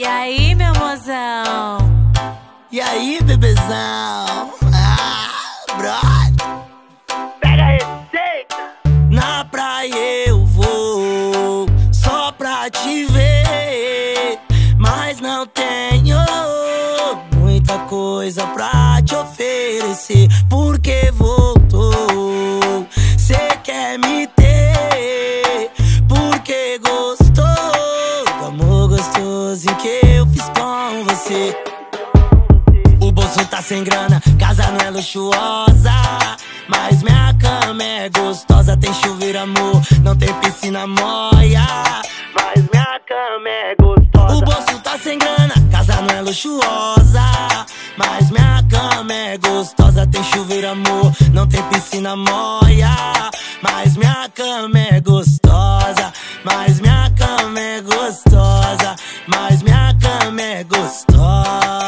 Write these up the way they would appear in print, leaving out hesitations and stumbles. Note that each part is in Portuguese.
E aí, meu mozão? E aí, bebezão? Brother, Pega a receita. na praia eu vou só pra te ver, mas não tenho muita coisa pra te oferecer. Porque voltou, cê quer me ter, porque gostou do amor gostoso que eu fiz com você. O bolso tá sem grana, casa não é luxuosa, mas minha cama é gostosa. Tem chuveiro, amor, não tem piscina moia, Mas minha cama é gostosa. o bolso tá sem grana, casa não é luxuosa, mas minha cama é gostosa. Tem chuveiro, amor, não tem piscina moia, mas minha cama é gostosa. Mas minha cama é gostosa, mas minha cama é gostosa.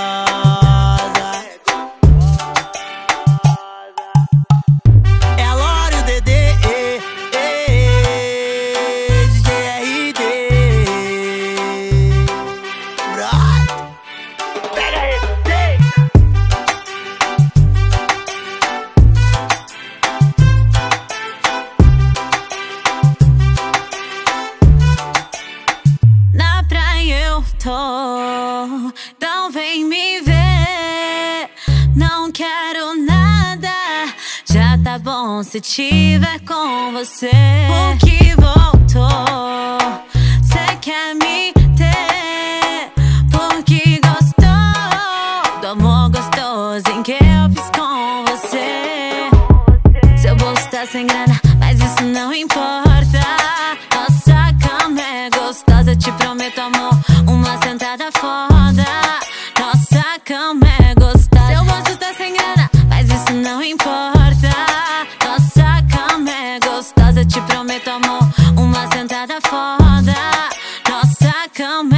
É Lore, o Dedê, DJ RD. Brother, Pega a receita. Na praia eu tô, então vem me ver. Não quero nada, já tá bom se tiver com você. O que voltou, cê quer me ter, porque gostou do amor gostoso em que eu fiz com você. Seu bolso tá sem grana, mas isso não importa. Nossa cama é gostosa, te prometo, amor, uma sentada foda. Nossa cama é gostosa. Seu bolso tá sem grana, mas isso não importa. Nossa cama é gostosa, te prometo, amor, uma sentada foda. Nossa cama